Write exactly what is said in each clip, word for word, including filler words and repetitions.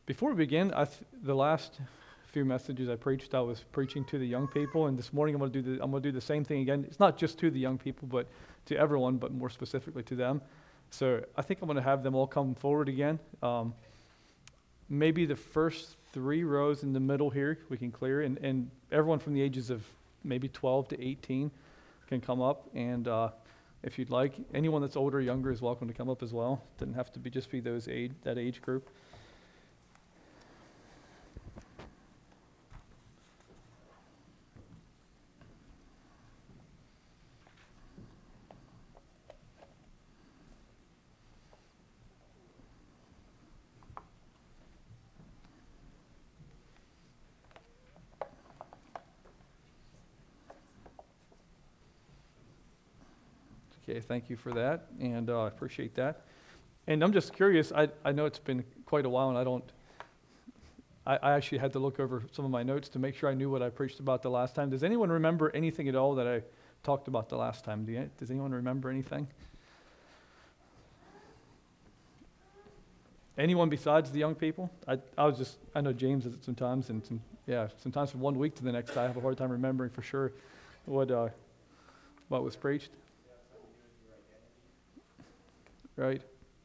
Before we begin, I th- the last few messages I preached, I was preaching to the young people, and this morning I'm going to do the I'm going to do the same thing again. It's not just to the young people, but to everyone, but more specifically to them. So I think I'm going to have them all come forward again. Um, maybe the first three rows in the middle here we can clear, and, and everyone from the ages of maybe twelve to eighteen can come up, and uh, if you'd like, anyone that's older or younger is welcome to come up as well. It doesn't have to be just be those age that age group. Okay, thank you for that, and uh, I appreciate that. And I'm just curious, I, I know it's been quite a while, and I don't, I, I actually had to look over some of my notes to make sure I knew what I preached about the last time. Does anyone remember anything at all that I talked about the last time? Do you, does anyone remember anything? Anyone besides the young people? I, I was just, I know James does it sometimes, and some, yeah, sometimes from one week to the next, I have a hard time remembering for sure what uh, what was preached. Right.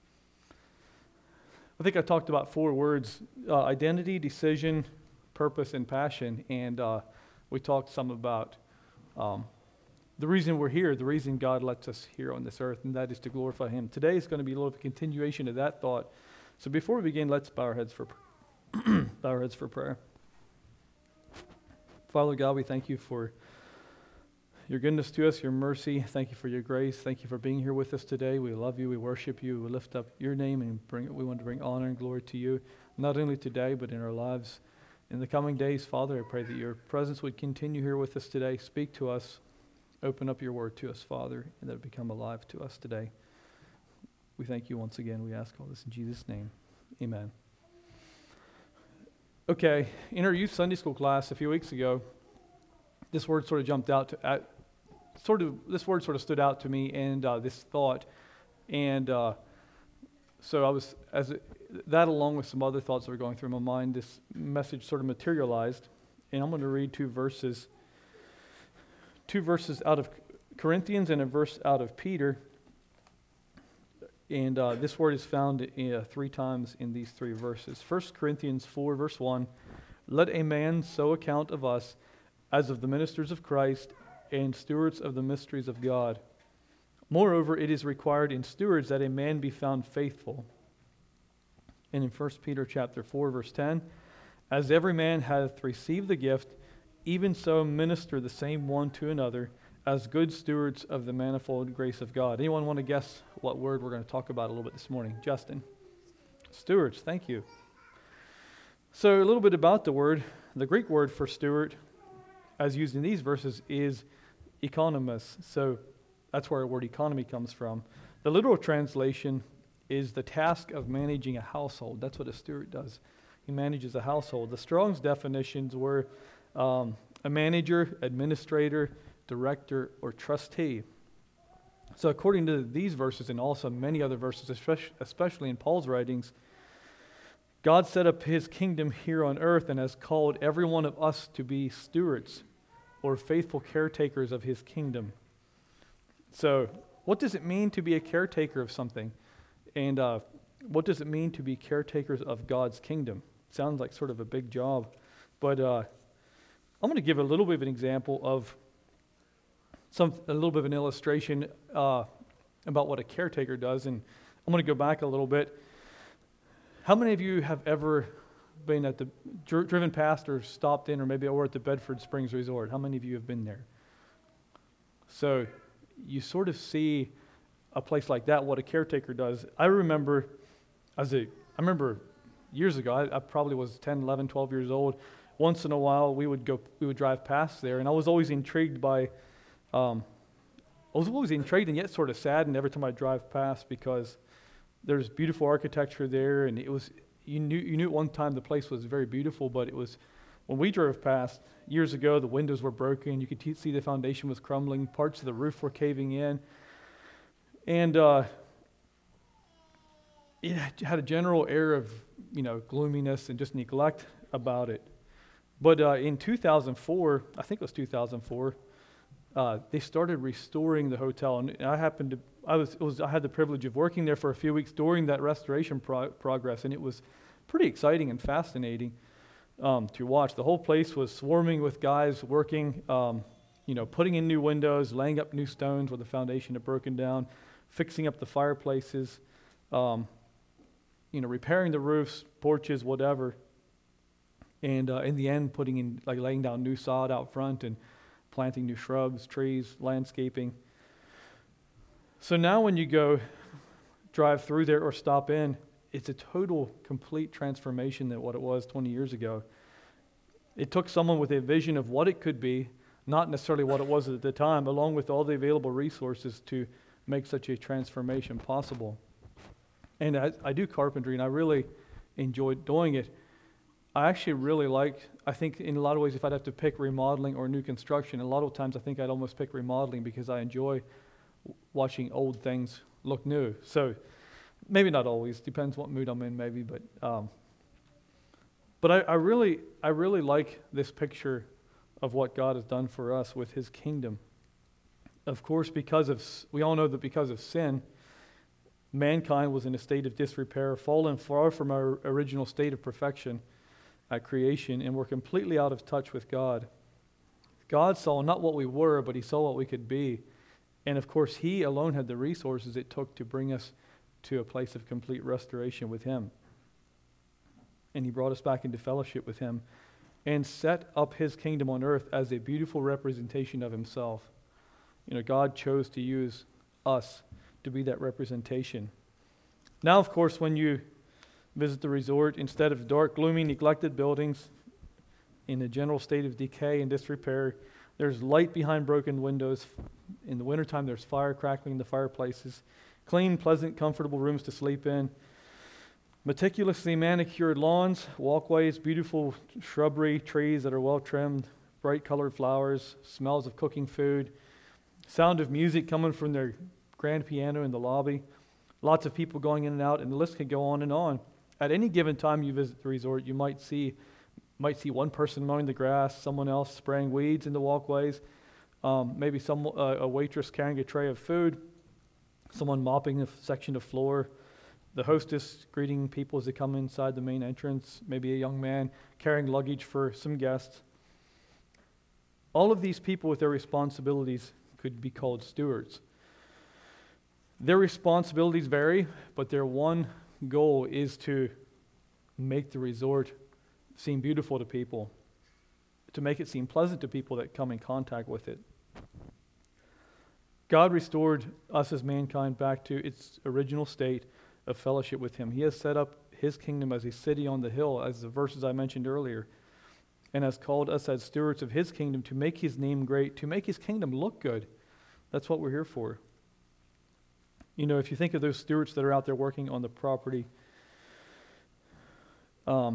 I think I talked about four words, uh, identity, decision, purpose, and passion. And uh, we talked some about um, the reason we're here, the reason God lets us here on this earth, and that is to glorify Him. Today is going to be a little bit of a continuation of that thought. So before we begin, let's bow our heads for, bow our heads for prayer. Father God, we thank you for your goodness to us, your mercy. Thank you for your grace. Thank you for being here with us today. We love you. We worship you. We lift up your name and bring. We want to bring honor and glory to you, not only today, but in our lives. In the coming days, Father, I pray that your presence would continue here with us today. Speak to us. Open up your word to us, Father, and that it become alive to us today. We thank you once again. We ask all this in Jesus' name. Amen. Okay, in our youth Sunday school class a few weeks ago, this word sort of jumped out to, uh, sort of, this word sort of stood out to me, and uh, this thought, and uh, so I was, as it, that along with some other thoughts that were going through my mind, this message sort of materialized, and I'm going to read two verses, two verses out of Corinthians and a verse out of Peter, and uh, this word is found in, uh, three times in these three verses. First Corinthians four, verse one, let a man so account of us as of the ministers of Christ and stewards of the mysteries of God. Moreover, it is required in stewards that a man be found faithful. And in First Peter chapter four, verse ten, as every man hath received the gift, even so minister the same one to another, as good stewards of the manifold grace of God. Anyone want to guess what word we're going to talk about a little bit this morning? Justin? Stewards, thank you. So a little bit about the word. The Greek word for steward, as used in these verses, is economos. So that's where our word economy comes from. The literal translation is the task of managing a household. That's what a steward does. He manages a household. The Strong's definitions were um, a manager, administrator, director, or trustee. So according to these verses and also many other verses, especially in Paul's writings, God set up His kingdom here on earth and has called every one of us to be stewards or faithful caretakers of His kingdom. So what does it mean to be a caretaker of something? And uh, what does it mean to be caretakers of God's kingdom? Sounds like sort of a big job. But uh, I'm going to give a little bit of an example of some a little bit of an illustration uh, about what a caretaker does. And I'm going to go back a little bit. How many of you have ever been at the dri- driven past or stopped in, or maybe or at the Bedford Springs Resort? How many of you have been there? So you sort of see a place like that, what a caretaker does. I remember as a, I remember years ago, I, I probably was ten, eleven, twelve years old. Once in a while, we would go, we would drive past there, and I was always intrigued by, um, I was always intrigued and yet sort of saddened every time I drive past, because there's beautiful architecture there, and it was, you knew you knew at one time the place was very beautiful, but it was, when we drove past years ago, the windows were broken, you could t- see the foundation was crumbling, parts of the roof were caving in, and uh, it had a general air of you know, gloominess and just neglect about it. But uh, in two thousand four, I think it was two thousand four, uh, they started restoring the hotel, and I happened to, I was, it was, I had the privilege of working there for a few weeks during that restoration pro- progress, and it was pretty exciting and fascinating um, to watch. The whole place was swarming with guys working, um, you know, putting in new windows, laying up new stones where the foundation had broken down, fixing up the fireplaces, um, you know, repairing the roofs, porches, whatever. And uh, in the end, putting in, like laying down new sod out front and planting new shrubs, trees, landscaping. So now when you go drive through there or stop in, it's a total, complete transformation than what it was twenty years ago. It took someone with a vision of what it could be, not necessarily what it was at the time, along with all the available resources to make such a transformation possible. And I, I do carpentry, and I really enjoyed doing it. I actually really like, I think in a lot of ways, if I'd have to pick remodeling or new construction, a lot of times I think I'd almost pick remodeling because I enjoy watching old things look new. So maybe not always, depends what mood I'm in maybe, but um, but I, I really I really like this picture of what God has done for us with his kingdom. Of course, because of, we all know that because of sin, mankind was in a state of disrepair, fallen far from our original state of perfection at creation, and we're completely out of touch with God. God saw not what we were, but he saw what we could be. And of course, he alone had the resources it took to bring us to a place of complete restoration with him. And he brought us back into fellowship with him and set up his kingdom on earth as a beautiful representation of himself. You know, God chose to use us to be that representation. Now, of course, when you visit the resort, instead of dark, gloomy, neglected buildings in a general state of decay and disrepair, there's light behind broken windows. In the wintertime, there's fire crackling in the fireplaces, clean, pleasant, comfortable rooms to sleep in, meticulously manicured lawns, walkways, beautiful shrubbery, trees that are well trimmed, bright colored flowers, smells of cooking food, sound of music coming from their grand piano in the lobby, lots of people going in and out, and the list could go on and on. At any given time you visit the resort, you might see might see one person mowing the grass, someone else spraying weeds in the walkways, um, maybe some uh, a waitress carrying a tray of food, someone mopping a section of floor, the hostess greeting people as they come inside the main entrance, maybe a young man carrying luggage for some guests. All of these people with their responsibilities could be called stewards. Their responsibilities vary, but their one goal is to make the resort seem beautiful to people, to make it seem pleasant to people that come in contact with it. God restored us as mankind back to its original state of fellowship with him. He has set up his kingdom as a city on the hill, as the verses I mentioned earlier, and has called us as stewards of his kingdom to make his name great, to make his kingdom look good. That's what we're here for. You know, if you think of those stewards that are out there working on the property, um,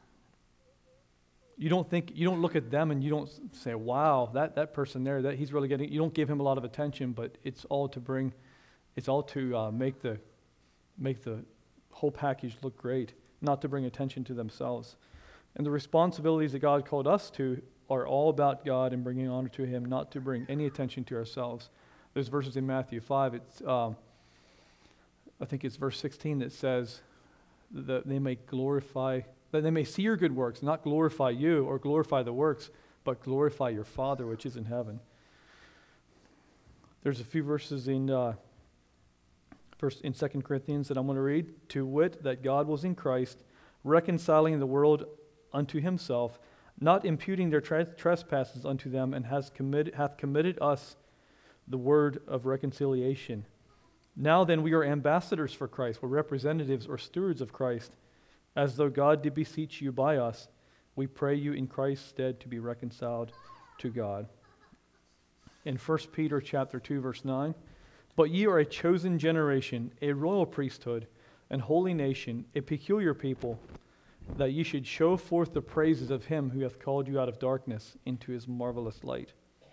you don't think, you don't look at them and you don't say, wow, that, that person there, that he's really getting, you don't give him a lot of attention, but it's all to bring, it's all to uh, make the, make the whole package look great, not to bring attention to themselves. And the responsibilities that God called us to are all about God and bringing honor to him, not to bring any attention to ourselves. There's verses in Matthew five, it's, um, I think it's verse sixteen that says that they may glorify, that they may see your good works, not glorify you or glorify the works, but glorify your Father which is in heaven. There's a few verses in uh, first in Second Corinthians that I'm going to read. To wit, that God was in Christ, reconciling the world unto himself, not imputing their tra- trespasses unto them, and has committed, hath committed us the word of reconciliation. Now then, we are ambassadors for Christ. We're representatives or stewards of Christ. As though God did beseech you by us, we pray you in Christ's stead to be reconciled to God. In First Peter chapter two, verse nine, but ye are a chosen generation, a royal priesthood, an holy nation, a peculiar people, that ye should show forth the praises of him who hath called you out of darkness into his marvelous light.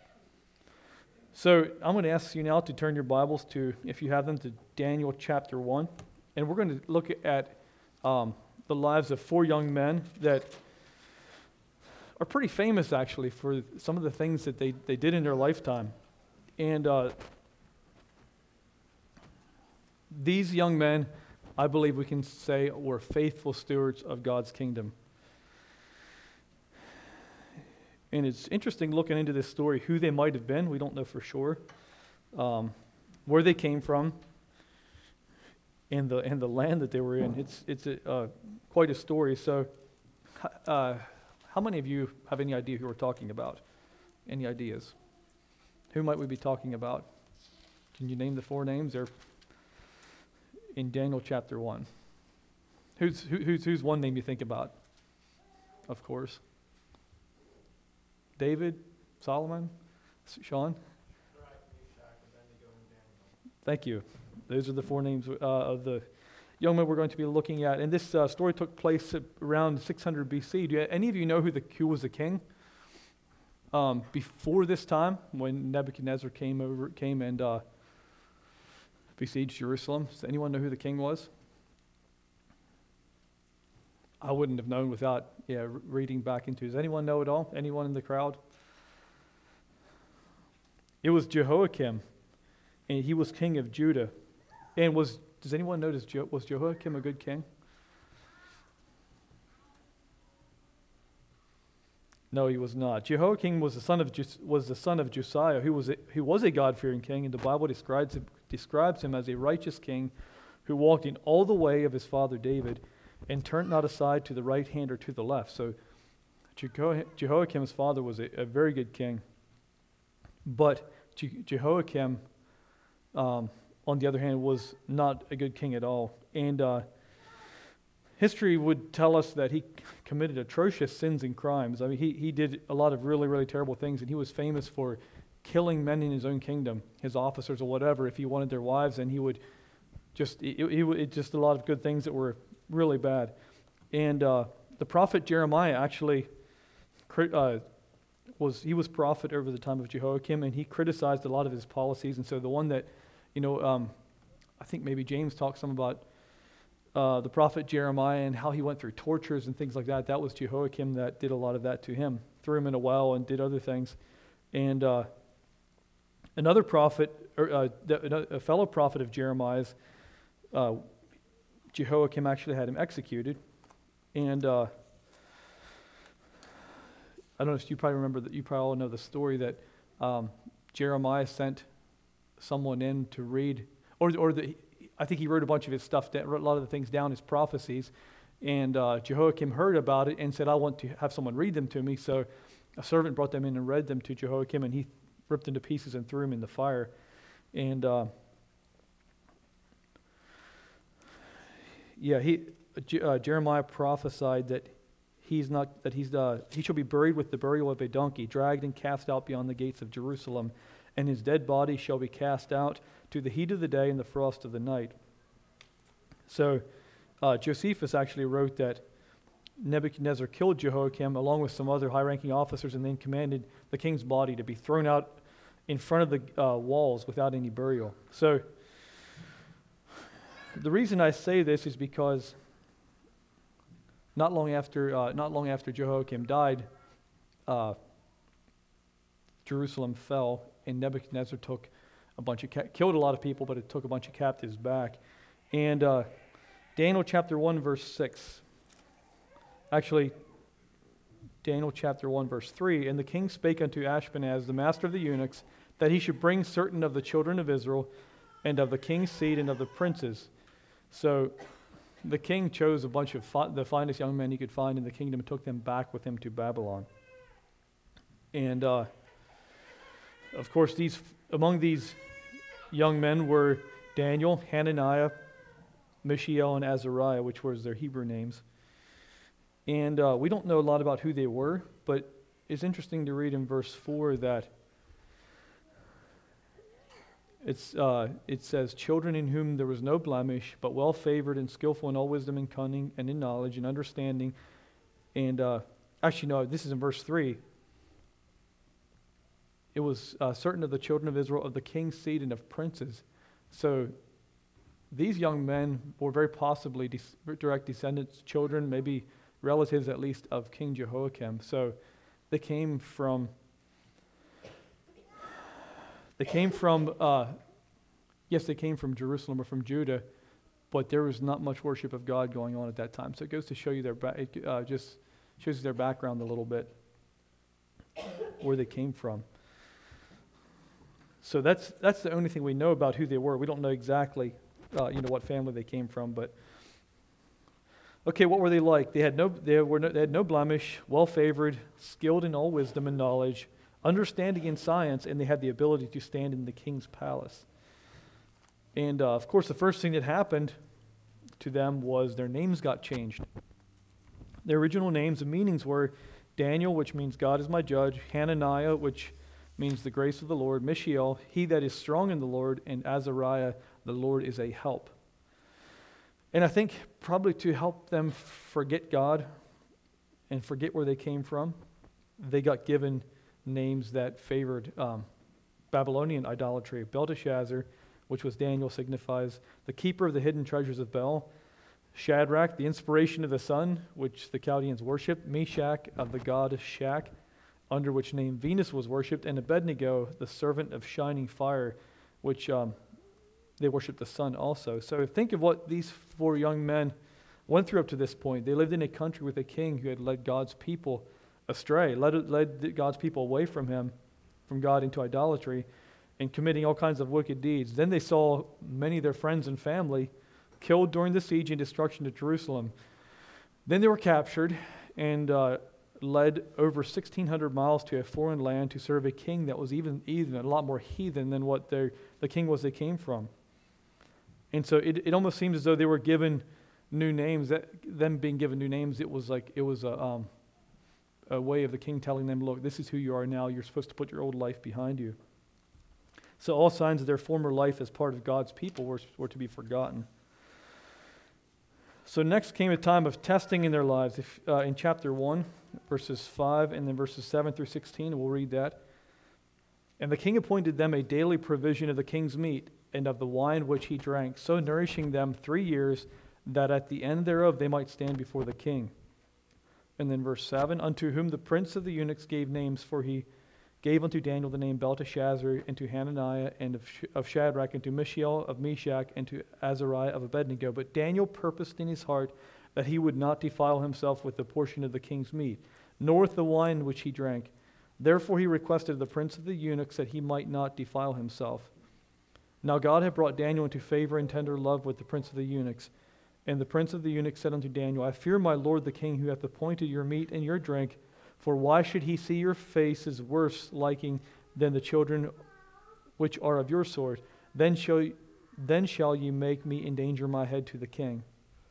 So I'm going to ask you now to turn your Bibles to, if you have them, to Daniel chapter one. And we're going to look at um, the lives of four young men that are pretty famous, actually, for some of the things that they, they did in their lifetime. And uh, these young men, I believe we can say, were faithful stewards of God's kingdom. And it's interesting looking into this story, who they might have been. We don't know for sure. Um, where they came from, and the and the land that they were in. It's it's a, uh, quite a story. So, uh, how many of you have any idea who we're talking about? Any ideas? Who might we be talking about? Can you name the four names? They're in Daniel chapter one. Who's who, who's who's one name you think about? Of course. David, Solomon, Sean. Thank you. Those are the four names uh, of the young men we're going to be looking at. And this uh, story took place at around six hundred B C. Do you, any of you know who the who was the king um, before this time, when Nebuchadnezzar came over, came and uh, besieged Jerusalem? Does anyone know who the king was? I wouldn't have known without yeah reading back into. Does anyone know at all? Anyone in the crowd? It was Jehoiakim, and he was king of Judah. And was does anyone know this, was Jehoiakim a good king? No, he was not. Jehoiakim was the son of was the son of Josiah, who was a, who was a God-fearing king, and the Bible describes him, describes him as a righteous king who walked in all the way of his father David, and turned not aside to the right hand or to the left. So Jeho- Jehoiakim's father was a, a very good king. But Je- Jehoiakim, um, on the other hand, was not a good king at all. And uh, history would tell us that he committed atrocious sins and crimes. I mean, he, he did a lot of really, really terrible things, and he was famous for killing men in his own kingdom, his officers or whatever, if he wanted their wives, and he would just, it, it, it just a lot of good things that were really bad. And uh, the prophet Jeremiah actually uh, was, he was prophet over the time of Jehoiakim, and he criticized a lot of his policies. And so the one that, you know, um, I think maybe James talks some about uh, the prophet Jeremiah and how he went through tortures and things like that. That was Jehoiakim that did a lot of that to him, threw him in a well and did other things. And uh, another prophet, or uh, a fellow prophet of Jeremiah's, uh, Jehoiakim actually had him executed. And uh, I don't know if you probably remember that, you probably all know the story that um, Jeremiah sent someone in to read, or or the, I think he wrote a bunch of his stuff down, wrote a lot of the things down, his prophecies, and uh, Jehoiakim heard about it and said, I want to have someone read them to me. So a servant brought them in and read them to Jehoiakim, and he ripped them to pieces and threw them in the fire. And uh, yeah, he uh, Jeremiah prophesied that he's not that he's uh, he shall be buried with the burial of a donkey, dragged and cast out beyond the gates of Jerusalem, and his dead body shall be cast out to the heat of the day and the frost of the night. So uh, Josephus actually wrote that Nebuchadnezzar killed Jehoiakim along with some other high-ranking officers, and then commanded the king's body to be thrown out in front of the uh, walls without any burial. So the reason I say this is because not long after uh, not long after Jehoiakim died, uh, Jerusalem fell, and Nebuchadnezzar took a bunch of ca- killed a lot of people, but it took a bunch of captives back. And uh, Daniel chapter one verse six, actually Daniel chapter one verse three, and the king spake unto Ashpenaz, the master of the eunuchs, that he should bring certain of the children of Israel, and of the king's seed, and of the princes. So the king chose a bunch of fi- the finest young men he could find in the kingdom and took them back with him to Babylon. And uh, of course, these among these young men were Daniel, Hananiah, Mishael, and Azariah, which was their Hebrew names. And uh, we don't know a lot about who they were, but it's interesting to read in verse four that It's, uh, it says, children in whom there was no blemish, but well favored and skillful in all wisdom and cunning and in knowledge and understanding. And uh, actually, no, this is in verse three. It was uh, certain of the children of Israel, of the king's seed and of princes. So these young men were very possibly de- direct descendants, children, maybe relatives at least, of King Jehoiakim. So they came from, they came from, uh, yes, they came from Jerusalem or from Judah, but there was not much worship of God going on at that time. So it goes to show you their, ba- it uh, just shows you their background a little bit, where they came from. So that's that's the only thing we know about who they were. We don't know exactly, uh, you know, what family they came from. But okay, what were they like? They had no they were no, they had no blemish, well favored, skilled in all wisdom and knowledge, understanding in science, and they had the ability to stand in the king's palace. And uh, of course, the first thing that happened to them was their names got changed. Their original names and meanings were Daniel, which means God is my judge; Hananiah, which means the grace of the Lord; Mishael, he that is strong in the Lord; and Azariah, the Lord is a help. And I think probably to help them forget God and forget where they came from, they got given names that favored um, Babylonian idolatry. Belteshazzar, which was Daniel, signifies the keeper of the hidden treasures of Bel; Shadrach, the inspiration of the sun, which the Chaldeans worshipped; Meshach, of the god Shach, under which name Venus was worshipped; and Abednego, the servant of shining fire, which um, they worshipped the sun also. So think of what these four young men went through up to this point. They lived in a country with a king who had led God's people astray, led, led God's people away from him, from God, into idolatry, and committing all kinds of wicked deeds. Then they saw many of their friends and family killed during the siege and destruction of Jerusalem. Then they were captured and uh, led over sixteen hundred miles to a foreign land to serve a king that was even, even a lot more heathen than what their, the king was they came from. And so it, it almost seems as though they were given new names. That them being given new names, it was like it was a, um, a way of the king telling them, look, this is who you are now. You're supposed to put your old life behind you. So all signs of their former life as part of God's people were, were to be forgotten. So next came a time of testing in their lives. If, uh, in chapter one, verses five, and then verses seven through sixteen, we'll read that. And the king appointed them a daily provision of the king's meat and of the wine which he drank, so nourishing them three years, that at the end thereof they might stand before the king. And then verse seven, unto whom the prince of the eunuchs gave names, for he gave unto Daniel the name Belteshazzar, and to Hananiah, and of, Sh- of Shadrach, and to Mishael of Meshach, and to Azariah of Abednego. But Daniel purposed in his heart that he would not defile himself with the portion of the king's meat, nor with the wine which he drank. Therefore he requested of the prince of the eunuchs that he might not defile himself. Now God had brought Daniel into favor and tender love with the prince of the eunuchs. And the prince of the eunuchs said unto Daniel, I fear my lord the king, who hath appointed your meat and your drink. For why should he see your faces worse liking than the children which are of your sort? Then shall, then shall ye make me endanger my head to the king.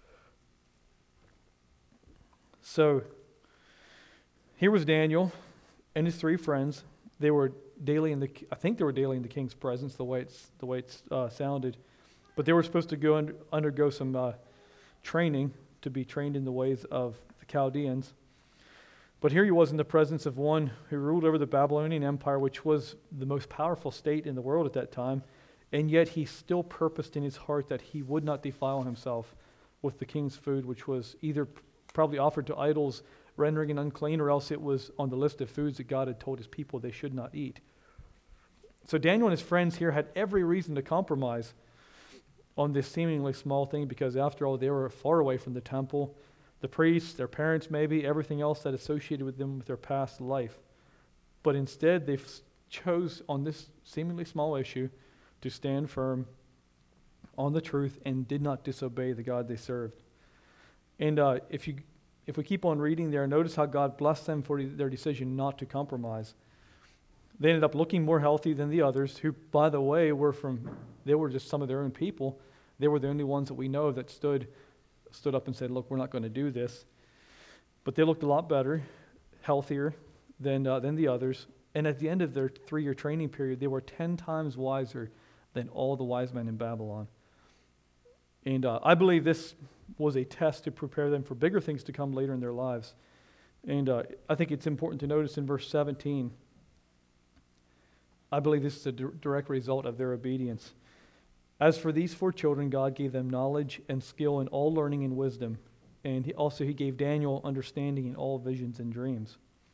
So here was Daniel and his three friends. They were daily in the, I think they were daily in the king's presence, the way it's the way it's uh, sounded. But they were supposed to go and undergo some uh, training to be trained in the ways of the Chaldeans. But here he was in the presence of one who ruled over the Babylonian Empire, which was the most powerful state in the world at that time, and yet he still purposed in his heart that he would not defile himself with the king's food, which was either probably offered to idols, rendering it unclean, or else it was on the list of foods that God had told his people they should not eat. So Daniel and his friends here had every reason to compromise on this seemingly small thing, because after all, they were far away from the temple, the priests, their parents maybe, everything else that associated with them with their past life. But instead, they chose on this seemingly small issue to stand firm on the truth and did not disobey the God they served. And uh, if you, if we keep on reading there, notice how God blessed them for their decision not to compromise. They ended up looking more healthy than the others, who, by the way, were from, they were just some of their own people. They were the only ones that we know that stood stood up and said, look, we're not going to do this. But they looked a lot better, healthier than uh, than the others. And at the end of their three-year training period, they were ten times wiser than all the wise men in Babylon. And uh, I believe this was a test to prepare them for bigger things to come later in their lives. And uh, I think it's important to notice in verse seventeen, I believe this is a d- direct result of their obedience. As for these four children, God gave them knowledge and skill in all learning and wisdom. And he, also he gave Daniel understanding in all visions and dreams.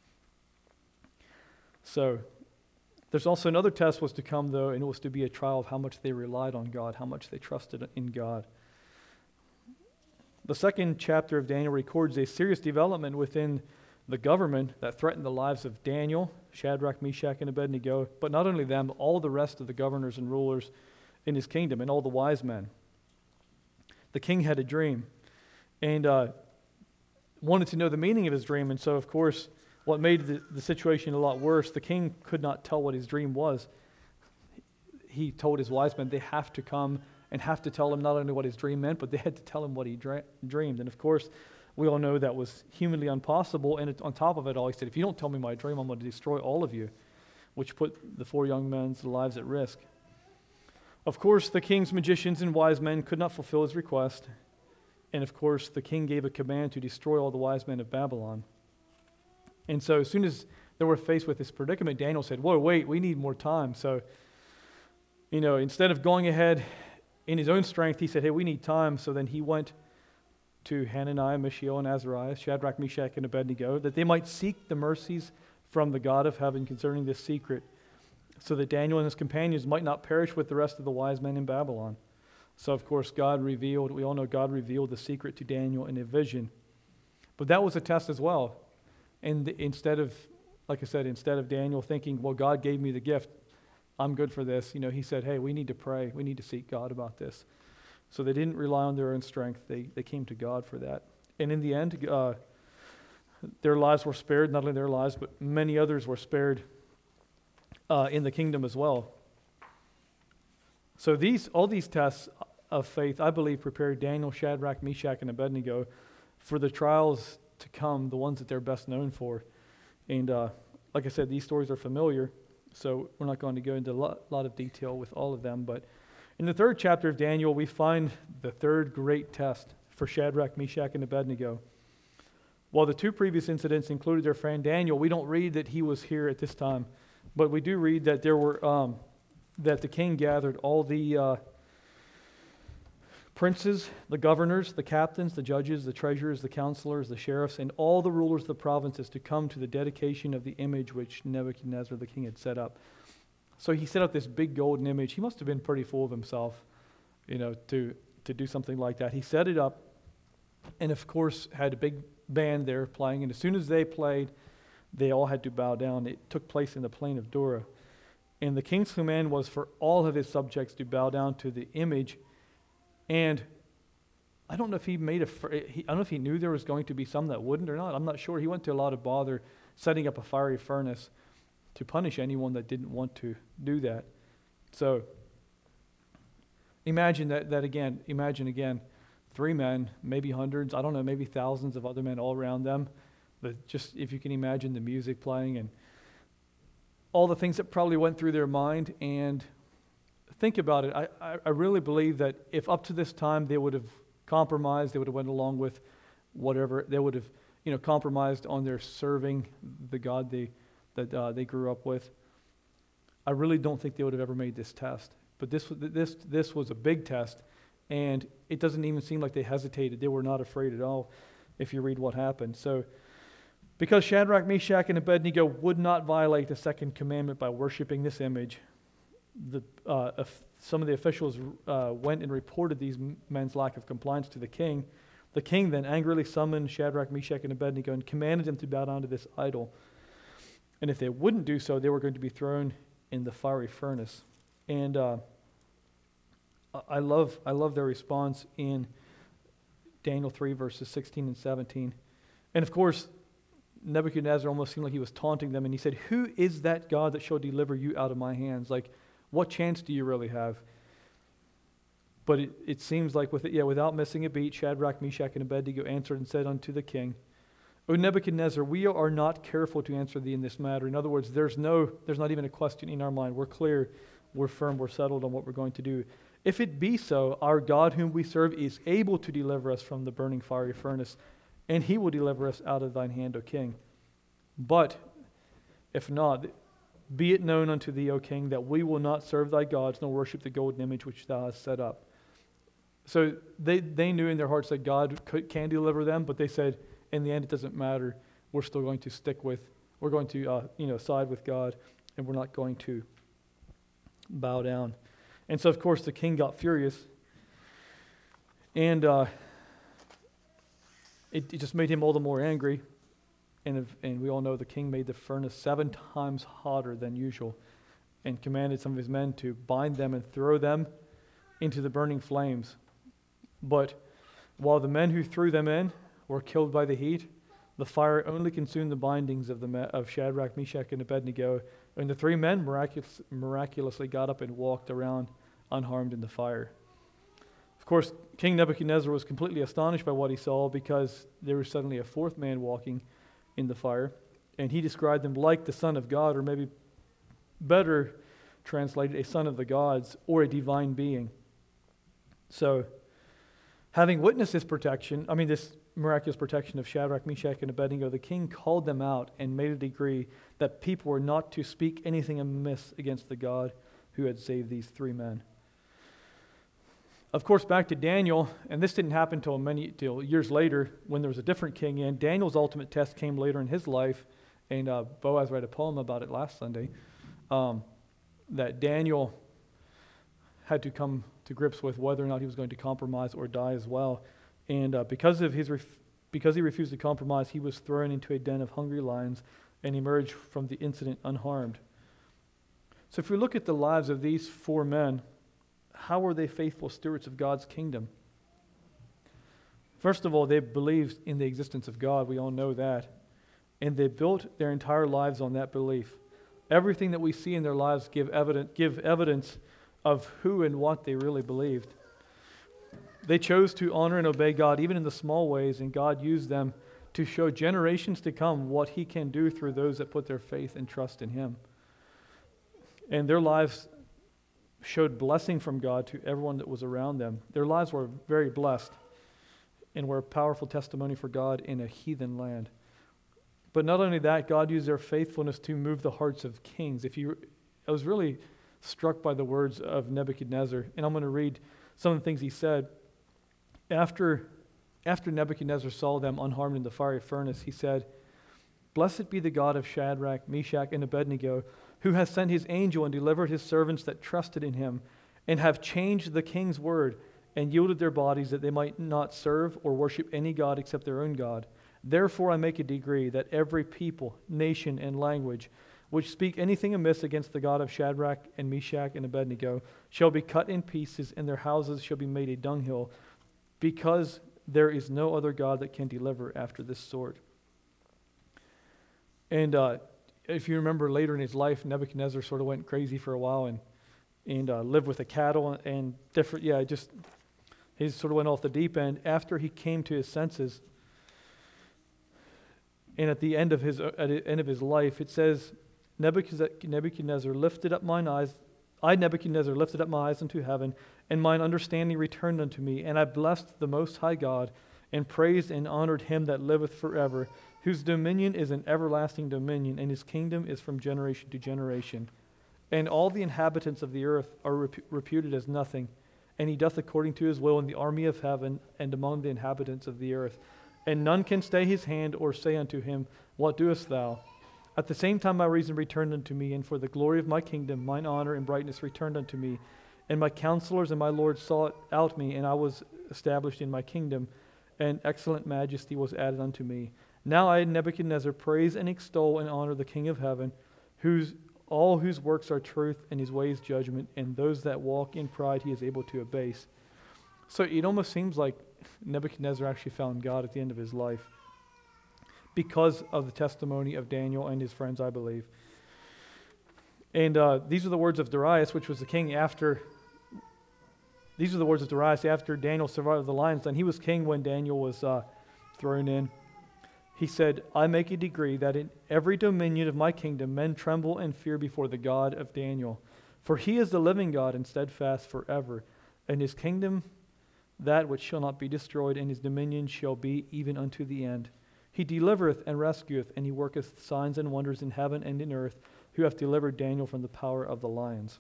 So there's also another test was to come, though, and it was to be a trial of how much they relied on God, how much they trusted in God. The second chapter of Daniel records a serious development within the government that threatened the lives of Daniel, Shadrach, Meshach, and Abednego, but not only them, all the rest of the governors and rulers in his kingdom and all the wise men. The king had a dream and uh, wanted to know the meaning of his dream, and so, of course, what made the, the situation a lot worse, the king could not tell what his dream was. He told his wise men they have to come and have to tell him not only what his dream meant, but they had to tell him what he dra- dreamed. And of course, we all know that was humanly impossible. And it, on top of it all, he said, if you don't tell me my dream, I'm going to destroy all of you, which put the four young men's lives at risk. Of course, the king's magicians and wise men could not fulfill his request. And of course, the king gave a command to destroy all the wise men of Babylon. And so as soon as they were faced with this predicament, Daniel said, whoa, wait, we need more time. So, you know, instead of going ahead in his own strength, he said, hey, we need time. So then he went to Hananiah, Mishael, and Azariah, Shadrach, Meshach, and Abednego, that they might seek the mercies from the God of heaven concerning this secret, so that Daniel and his companions might not perish with the rest of the wise men in Babylon. So, of course, God revealed, we all know God revealed the secret to Daniel in a vision. But that was a test as well. And instead of, like I said, instead of Daniel thinking, well, God gave me the gift, I'm good for this, you know, he said, hey, we need to pray. We need to seek God about this. So they didn't rely on their own strength. They they came to God for that. And in the end, uh, their lives were spared, not only their lives, but many others were spared uh, in the kingdom as well. So these all these tests of faith, I believe, prepared Daniel, Shadrach, Meshach, and Abednego for the trials to come, the ones that they're best known for. And uh, like I said, these stories are familiar, so we're not going to go into a lot, lot of detail with all of them. But in the third chapter of Daniel, we find the third great test for Shadrach, Meshach, and Abednego. While the two previous incidents included their friend Daniel, we don't read that he was here at this time, but we do read that there were um, that the king gathered all the uh, princes, the governors, the captains, the judges, the treasurers, the counselors, the sheriffs, and all the rulers of the provinces to come to the dedication of the image which Nebuchadnezzar the king had set up. So he set up this big golden image. He must have been pretty full of himself, you know, to, to do something like that. He set it up and, of course, had a big band there playing. And as soon as they played, they all had to bow down. It took place in the plain of Dura. And the king's command was for all of his subjects to bow down to the image. And I don't know if he made a, he, I don't know if he knew there was going to be some that wouldn't or not. I'm not sure. He went to a lot of bother setting up a fiery furnace to punish anyone that didn't want to do that. So imagine that, that again, imagine again, three men, maybe hundreds, I don't know, maybe thousands of other men all around them. But just if you can imagine the music playing and all the things that probably went through their mind. And think about it. I, I, I really believe that if up to this time they would have compromised, they would have went along with whatever, they would have, you know, compromised on their serving the God they that uh, they grew up with. I really don't think they would have ever made this test. But this this this was a big test, and it doesn't even seem like they hesitated. They were not afraid at all, if you read what happened. So, because Shadrach, Meshach, and Abednego would not violate the second commandment by worshiping this image, the uh, if some of the officials uh, went and reported these men's lack of compliance to the king. The king then angrily summoned Shadrach, Meshach, and Abednego and commanded them to bow down to this idol. And if they wouldn't do so, they were going to be thrown in the fiery furnace. And uh, I love I love their response in Daniel three, verses sixteen and seventeen. And of course, Nebuchadnezzar almost seemed like he was taunting them, and he said, "Who is that God that shall deliver you out of my hands?" Like, what chance do you really have? But it, it seems like with it, yeah, without missing a beat, Shadrach, Meshach, and Abednego answered and said unto the king, "O Nebuchadnezzar, we are not careful to answer thee in this matter." In other words, there's no, there's not even a question in our mind. We're clear, we're firm, we're settled on what we're going to do. If it be so, our God whom we serve is able to deliver us from the burning fiery furnace, and he will deliver us out of thine hand, O king. But if not, Be it known unto thee, O king, that we will not serve thy gods, nor worship the golden image which thou hast set up. So they, they knew in their hearts that God could, can deliver them, but they said, in the end, it doesn't matter. We're still going to stick with, we're going to uh, you know, side with God, and we're not going to bow down. And so, of course, the king got furious, and uh, it, it just made him all the more angry. And, if, and we all know the king made the furnace seven times hotter than usual and commanded some of his men to bind them and throw them into the burning flames. But while the men who threw them in were killed by the heat, the fire only consumed the bindings of, the me- of Shadrach, Meshach, and Abednego, and the three men miraculous, miraculously got up and walked around unharmed in the fire. Of course, King Nebuchadnezzar was completely astonished by what he saw, because there was suddenly a fourth man walking in the fire, and he described them like the Son of God, or maybe better translated, a son of the gods, or a divine being. So, having witnessed this protection, I mean this miraculous protection of Shadrach, Meshach, and Abednego, the king called them out and made a decree that people were not to speak anything amiss against the God who had saved these three men. Of course, back to Daniel, and this didn't happen until many till years later when there was a different king in. Daniel's ultimate test came later in his life, and uh, Boaz read a poem about it last Sunday, um, that Daniel had to come to grips with whether or not he was going to compromise or die as well. And uh, because of his ref- because he refused to compromise, he was thrown into a den of hungry lions and emerged from the incident unharmed. So if we look at the lives of these four men, how were they faithful stewards of God's kingdom? First of all, they believed in the existence of God. We all know that. And they built their entire lives on that belief. Everything that we see in their lives give evidence, give evidence of who and what they really believed. They chose to honor and obey God even in the small ways, and God used them to show generations to come what He can do through those that put their faith and trust in Him. And their lives showed blessing from God to everyone that was around them. Their lives were very blessed and were a powerful testimony for God in a heathen land. But not only that, God used their faithfulness to move the hearts of kings. If you, I was really struck by the words of Nebuchadnezzar, and I'm going to read some of the things he said. After, after Nebuchadnezzar saw them unharmed in the fiery furnace, he said, "Blessed be the God of Shadrach, Meshach, and Abednego, who has sent his angel and delivered his servants that trusted in him, and have changed the king's word, and yielded their bodies that they might not serve or worship any god except their own God. Therefore I make a decree that every people, nation, and language which speak anything amiss against the God of Shadrach and Meshach and Abednego shall be cut in pieces, and their houses shall be made a dunghill, because there is no other God that can deliver after this sort." And uh, if you remember later in his life, Nebuchadnezzar sort of went crazy for a while and and uh, lived with the cattle and different, yeah, just, he sort of went off the deep end. After he came to his senses, and at the end of his at the end of his life, it says, Nebuchadnezzar lifted up mine eyes, I Nebuchadnezzar lifted up my eyes unto heaven, and mine understanding returned unto me, and I blessed the Most High God, and praised and honored him that liveth forever, whose dominion is an everlasting dominion, and his kingdom is from generation to generation. And all the inhabitants of the earth are rep- reputed as nothing, and he doth according to his will in the army of heaven and among the inhabitants of the earth. And none can stay his hand or say unto him, What doest thou? At the same time my reason returned unto me, and for the glory of my kingdom mine honor and brightness returned unto me. And my counselors and my lords sought out me, and I was established in my kingdom, and excellent majesty was added unto me. Now I, Nebuchadnezzar, praise and extol and honor the King of heaven, whose all whose works are truth and his ways judgment, and those that walk in pride he is able to abase. So it almost seems like Nebuchadnezzar actually found God at the end of his life because of the testimony of Daniel and his friends, I believe. And uh, these are the words of Darius, which was the king after, these are the words of Darius after Daniel survived the lions. Then he was king when Daniel was uh, thrown in. He said, I make a decree that in every dominion of my kingdom men tremble and fear before the God of Daniel. For he is the living God and steadfast forever, and his kingdom that which shall not be destroyed, and his dominion shall be even unto the end. He delivereth and rescueth, and he worketh signs and wonders in heaven and in earth, who hath delivered Daniel from the power of the lions.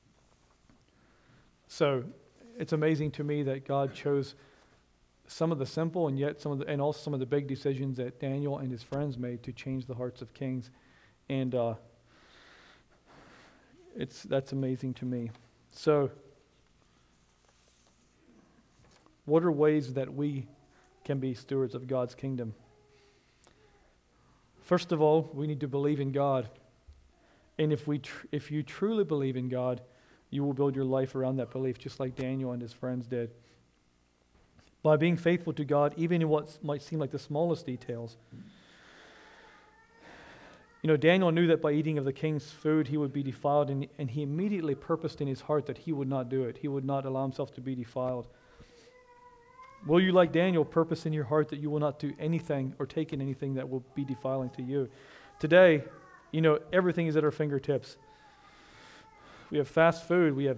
So it's amazing to me that God chose some of the simple and yet some of the, and also some of the big decisions that Daniel and his friends made to change the hearts of kings. And uh, it's that's amazing to me. So what are ways that we can be stewards of God's kingdom? First of all, we need to believe in God. And if we, tr- if you truly believe in God, you will build your life around that belief, just like Daniel and his friends did. By being faithful to God, even in what might seem like the smallest details. You know, Daniel knew that by eating of the king's food, he would be defiled, and, and he immediately purposed in his heart that he would not do it. He would not allow himself to be defiled. Will you, like Daniel, purpose in your heart that you will not do anything or take in anything that will be defiling to you? Today, you know, everything is at our fingertips. We have fast food, we have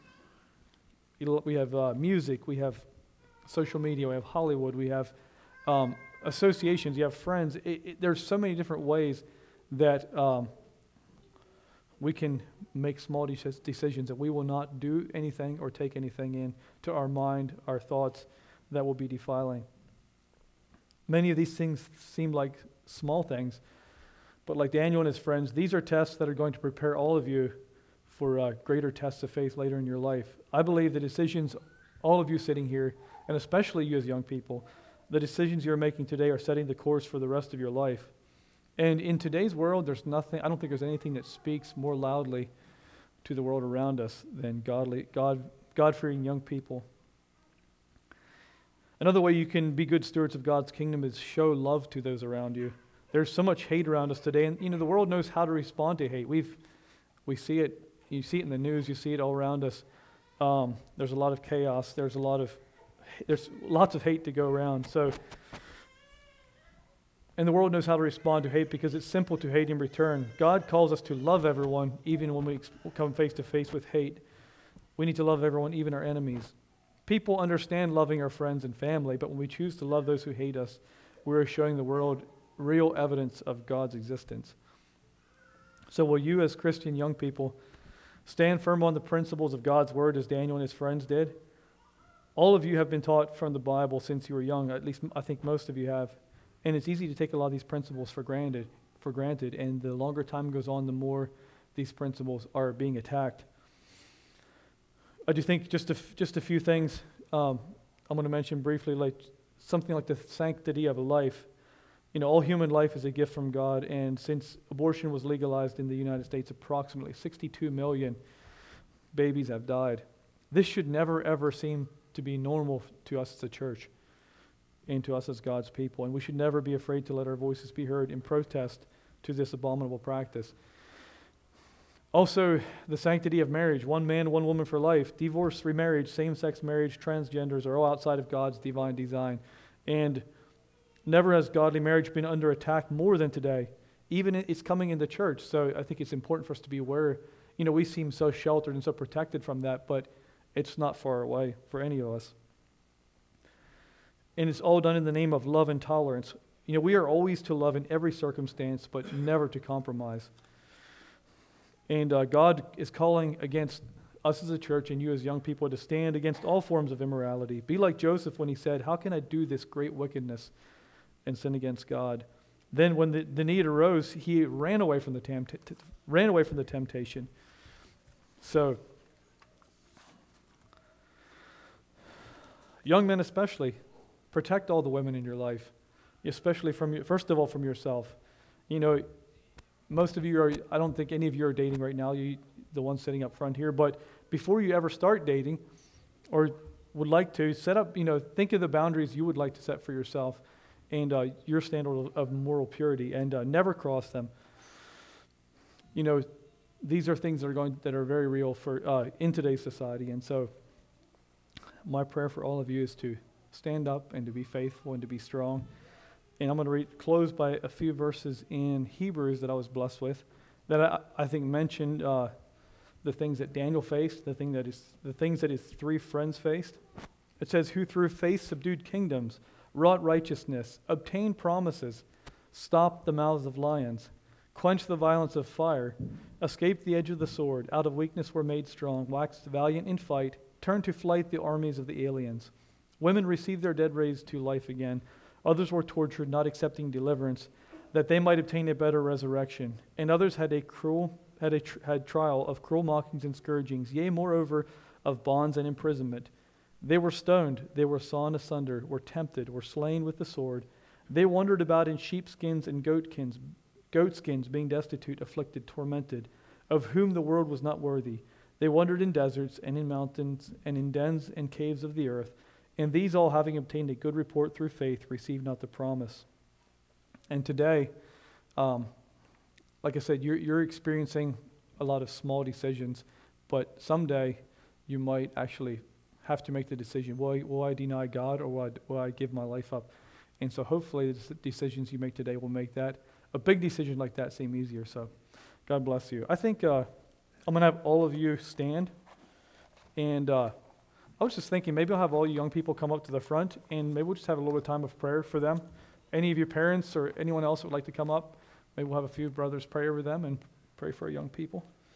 we have uh, music, we have social media, we have Hollywood, we have um, associations, you have friends. It, it, there's so many different ways that um, we can make small de- decisions that we will not do anything or take anything in to our mind, our thoughts, that will be defiling. Many of these things seem like small things, but like Daniel and his friends, these are tests that are going to prepare all of you for uh, greater tests of faith later in your life. I believe the decisions, all of you sitting here, and especially you as young people, the decisions you're making today are setting the course for the rest of your life. And in today's world, there's nothing, I don't think there's anything that speaks more loudly to the world around us than godly, God, God-fearing young people. Another way you can be good stewards of God's kingdom is show love to those around you. There's so much hate around us today, and you know the world knows how to respond to hate. We've, we see it. You see it in the news. You see it all around us. Um, there's a lot of chaos. There's a lot of, there's lots of hate to go around. So, and the world knows how to respond to hate because it's simple to hate in return. God calls us to love everyone, even when we ex- come face to face with hate. We need to love everyone, even our enemies. People understand loving our friends and family, but when we choose to love those who hate us, we're showing the world real evidence of God's existence. So will you, as Christian young people, stand firm on the principles of God's word as Daniel and his friends did? All of you have been taught from the Bible since you were young, at least I think most of you have. And it's easy to take a lot of these principles for granted, for granted, and the longer time goes on, the more these principles are being attacked. I do think just a, f- just a few things um, I'm going to mention briefly, like something like the sanctity of a life. You know, all human life is a gift from God, and since abortion was legalized in the United States, approximately sixty-two million babies have died. This should never, ever seem to be normal to us as a church and to us as God's people, and we should never be afraid to let our voices be heard in protest to this abominable practice. Also, the sanctity of marriage, one man, one woman for life. Divorce, remarriage, same-sex marriage, transgenders are all outside of God's divine design. And never has godly marriage been under attack more than today. Even it's coming in the church, so I think it's important for us to be aware. You know, we seem so sheltered and so protected from that, but it's not far away for any of us. And it's all done in the name of love and tolerance. You know, we are always to love in every circumstance, but never to compromise. And uh, God is calling against us as a church and you as young people to stand against all forms of immorality. Be like Joseph when he said, how can I do this great wickedness and sin against God? Then when the, the need arose, he ran away from the tempt- ran away from the temptation. So, young men especially, protect all the women in your life, especially from you, first of all from yourself. You know, most of you are, I don't think any of you are dating right now, you, the ones sitting up front here, but before you ever start dating or would like to, set up, you know, think of the boundaries you would like to set for yourself and uh, your standard of moral purity, and uh, never cross them. You know, these are things that are going that are very real for uh, in today's society, and so my prayer for all of you is to stand up and to be faithful and to be strong. And I'm going to read, close by a few verses in Hebrews that I was blessed with, that I, I think mentioned uh, the things that Daniel faced, the thing that is the things that his three friends faced. It says, "Who through faith subdued kingdoms, wrought righteousness, obtained promises, stopped the mouths of lions, quenched the violence of fire, escaped the edge of the sword, out of weakness were made strong, waxed valiant in fight, turned to flight the armies of the aliens. Women received their dead raised to life again. Others were tortured, not accepting deliverance, that they might obtain a better resurrection. And others had a cruel had a tr- had trial of cruel mockings and scourgings, yea, moreover, of bonds and imprisonment. They were stoned, they were sawn asunder, were tempted, were slain with the sword. They wandered about in sheepskins and goatkins, goatskins, being destitute, afflicted, tormented, of whom the world was not worthy. They wandered in deserts and in mountains and in dens and caves of the earth. And these all, having obtained a good report through faith, received not the promise. And today, um, like I said, you're, you're experiencing a lot of small decisions, but someday you might actually have to make the decision, will I, will I deny God or will I, will I give my life up? And so hopefully the decisions you make today will make that, a big decision like that, seem easier. So God bless you. I think uh, I'm going to have all of you stand. And uh, I was just thinking maybe I'll have all you young people come up to the front and maybe we'll just have a little bit of time of prayer for them. Any of your parents or anyone else that would like to come up, maybe we'll have a few brothers pray over them and pray for our young people.